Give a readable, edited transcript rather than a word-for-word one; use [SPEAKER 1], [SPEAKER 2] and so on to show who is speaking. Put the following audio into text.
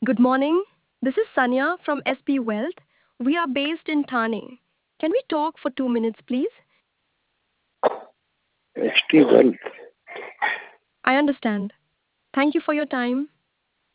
[SPEAKER 1] Good morning. This is Sanya from SP Wealth. We are based in Thane. Can we talk for 2 minutes, please?
[SPEAKER 2] ST Wealth.
[SPEAKER 1] I understand. Thank you for your time.